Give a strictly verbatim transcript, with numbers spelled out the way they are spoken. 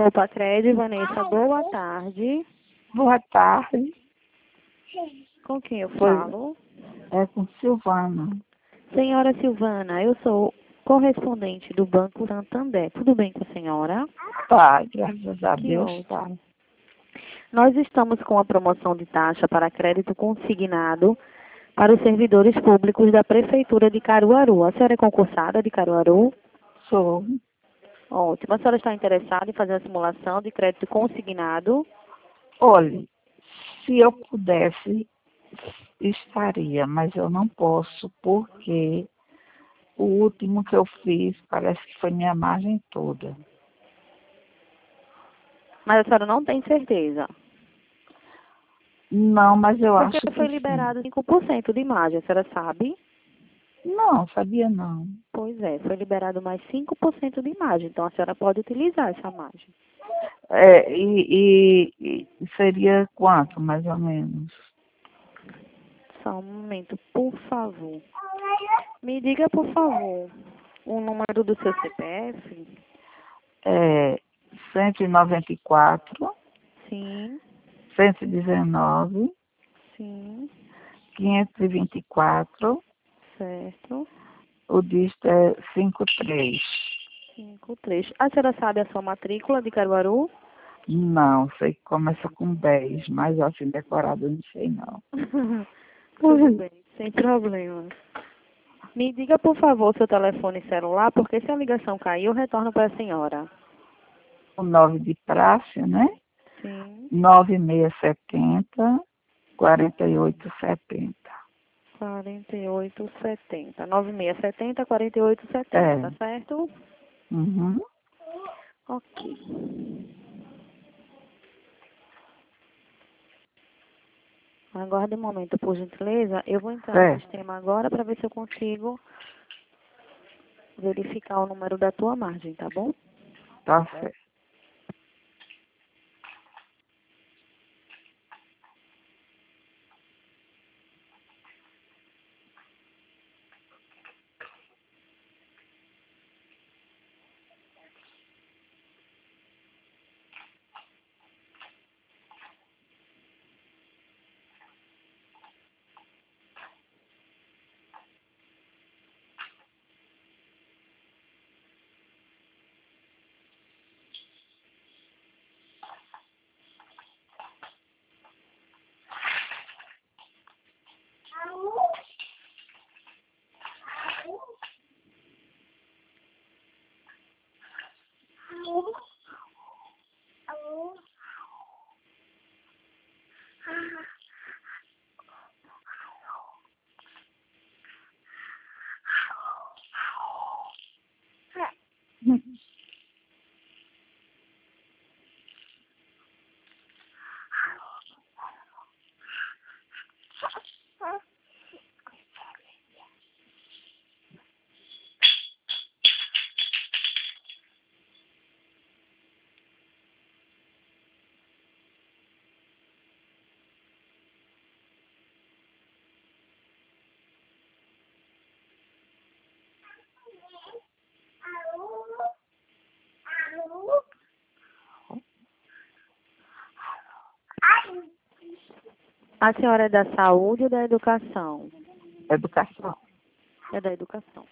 Roupa Crédito, Vanessa, boa tarde. Boa tarde. Com quem eu Pois- falo? É com Silvana. Senhora Silvana, eu sou correspondente do Banco Santander. Tudo bem com a senhora? Tá, graças a Que Deus, ótimo. tá. Nós estamos com a promoção de taxa para crédito consignado para os servidores públicos da Prefeitura de Caruaru. A senhora é concursada de Caruaru? Sou. Ótimo. A senhora está interessada em fazer a simulação de crédito consignado? Olhe, se eu pudesse, estaria, mas eu não posso, porque o último que eu fiz parece que foi minha margem toda. Mas a senhora não tem certeza. Não, mas eu Porque acho que foi sim. liberado cinco por cento de margem, a senhora sabe? Não, sabia não. Pois é, foi liberado mais cinco por cento de margem, então a senhora pode utilizar essa margem. É, e, e- e seria quanto, mais ou menos? Só um momento, por favor. Me diga, por favor, o número do seu C P F? É cento e noventa e quatro, Sim, cento e dezenove, sim, quinhentos e vinte e quatro, certo. o dígito é cinquenta e três. Cinco, três. A senhora sabe a sua matrícula de Caruaru? Não, sei que começa com dez, mas assim, decorado eu não sei não. Tudo bem, sem problema. Me diga, por favor, seu telefone celular, porque se a ligação cair, eu retorno para a senhora. O nove de praxe, né? Sim, nove seis sete zero, quatro oito sete zero. quarenta e oito setenta. nove seis sete zero, quarenta e oito setenta, É. tá certo? Uhum. Ok. Aguarde um momento, por gentileza. Eu vou entrar no É, sistema agora para ver se eu consigo verificar o número da tua margem, tá bom? tá certo. A senhora é da saúde ou da educação? Educação. É da educação.